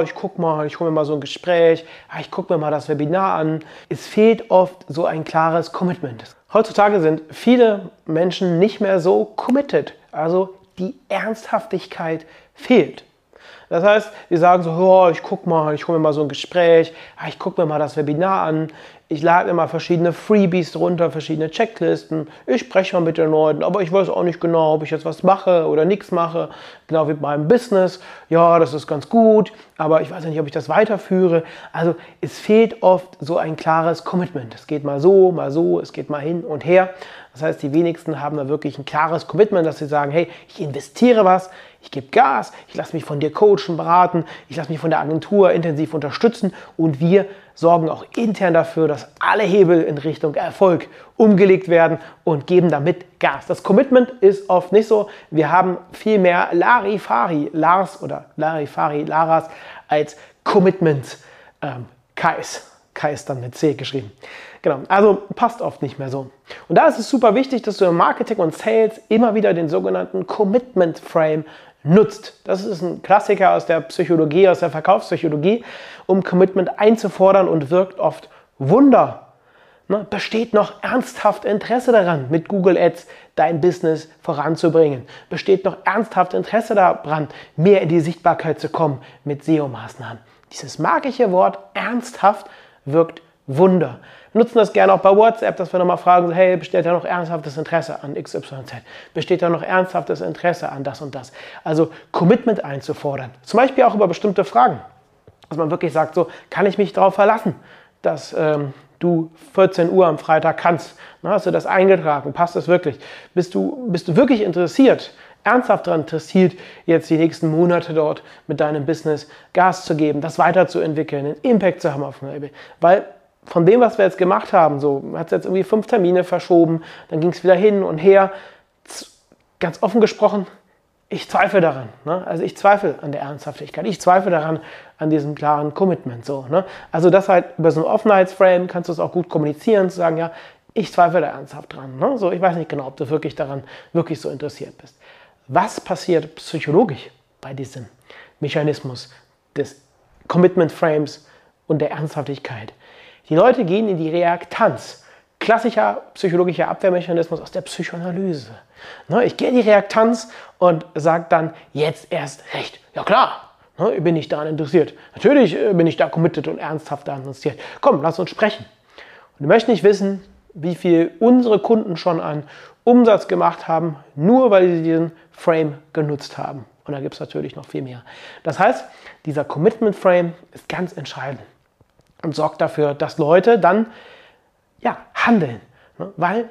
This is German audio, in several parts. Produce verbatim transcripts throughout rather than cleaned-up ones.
ich guck mal, ich hole mir mal so ein Gespräch, ah, ich gucke mir mal das Webinar an. Es fehlt oft so ein klares Commitment. Heutzutage sind viele Menschen nicht mehr so committed, also die Ernsthaftigkeit fehlt. Das heißt, die sagen so, oh, ich guck mal, ich hole mir mal so ein Gespräch, ah, ich gucke mir mal das Webinar an, ich lade mir mal verschiedene Freebies runter, verschiedene Checklisten, ich spreche mal mit den Leuten, aber ich weiß auch nicht genau, ob ich jetzt was mache oder nichts mache, genau wie bei meinem Business, ja, das ist ganz gut, aber ich weiß ja nicht, ob ich das weiterführe. Also es fehlt oft so ein klares Commitment. Es geht mal so, mal so, es geht mal hin und her. Das heißt, die wenigsten haben da wirklich ein klares Commitment, dass sie sagen, hey, ich investiere was, ich gebe Gas, ich lasse mich von dir coachen, beraten, ich lasse mich von der Agentur intensiv unterstützen und wir sorgen auch intern dafür, dass alle Hebel in Richtung Erfolg umgelegt werden und geben damit Gas. Das Commitment ist oft nicht so. Wir haben viel mehr Larifari, Lars oder Larifari, Laras als Commitment ähm, Kais. Kai ist dann mit C geschrieben. Genau, also passt oft nicht mehr so. Und da ist es super wichtig, dass du im Marketing und Sales immer wieder den sogenannten Commitment Frame nutzt. Das ist ein Klassiker aus der Psychologie, aus der Verkaufspsychologie, um Commitment einzufordern und wirkt oft Wunder. Ne? Besteht noch ernsthaft Interesse daran, mit Google Ads dein Business voranzubringen? Besteht noch ernsthaft Interesse daran, mehr in die Sichtbarkeit zu kommen mit S E O-Maßnahmen? Dieses magische Wort ernsthaft wirkt Wunder. Wir nutzen das gerne auch bei WhatsApp, dass wir nochmal fragen, hey, besteht da noch ernsthaftes Interesse an X Y Z? Besteht da noch ernsthaftes Interesse an das und das? Also Commitment einzufordern. Zum Beispiel auch über bestimmte Fragen. Dass man wirklich sagt, so, kann ich mich darauf verlassen, dass ähm, du vierzehn Uhr am Freitag kannst? Na, hast du das eingetragen? Passt das wirklich? Bist du, bist du wirklich interessiert? Ernsthaft daran interessiert, jetzt die nächsten Monate dort mit deinem Business Gas zu geben, das weiterzuentwickeln, einen Impact zu haben auf dem Label. Weil von dem, was wir jetzt gemacht haben, so hat es jetzt irgendwie fünf Termine verschoben, dann ging es wieder hin und her. Ganz offen gesprochen, ich zweifle daran. Ne? Also ich zweifle an der Ernsthaftigkeit. Ich zweifle daran, an diesem klaren Commitment. So, ne? Also das halt über so ein Offenheitsframe kannst du es auch gut kommunizieren, zu sagen, ja, ich zweifle da ernsthaft dran. Ne? So, ich weiß nicht genau, ob du wirklich daran wirklich so interessiert bist. Was passiert psychologisch bei diesem Mechanismus des Commitment Frames und der Ernsthaftigkeit? Die Leute gehen in die Reaktanz. Klassischer psychologischer Abwehrmechanismus aus der Psychoanalyse. Ne, ich gehe in die Reaktanz und sage dann, jetzt erst recht. Ja klar, ne, bin ich daran interessiert. Natürlich äh, bin ich da committed und ernsthaft daran interessiert. Komm, lass uns sprechen. Und du möchtest nicht wissen, wie viel unsere Kunden schon an Umsatz gemacht haben, nur weil sie diesen Frame genutzt haben. Und da gibt es natürlich noch viel mehr. Das heißt, dieser Commitment Frame ist ganz entscheidend und sorgt dafür, dass Leute dann ja, handeln. Ne? Weil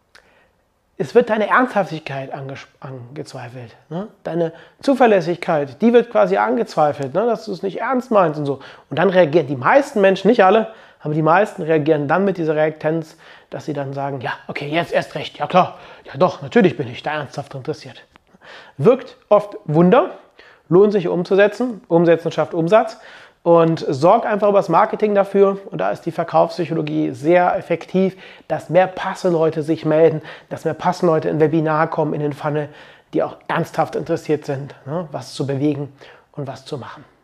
es wird deine Ernsthaftigkeit angezweifelt. Ne? Deine Zuverlässigkeit, die wird quasi angezweifelt, ne? Dass du es nicht ernst meinst und so. Und dann reagieren die meisten Menschen, nicht alle, aber die meisten reagieren dann mit dieser Reaktanz, dass sie dann sagen, ja, okay, jetzt erst recht, ja klar, ja doch, natürlich bin ich da ernsthaft interessiert. Wirkt oft Wunder, lohnt sich umzusetzen, Umsetzen schafft Umsatz und sorgt einfach über das Marketing dafür, und da ist die Verkaufspsychologie sehr effektiv, dass mehr Passeleute sich melden, dass mehr Passeleute in Webinar kommen, in den Funnel, die auch ernsthaft interessiert sind, ne, was zu bewegen und was zu machen.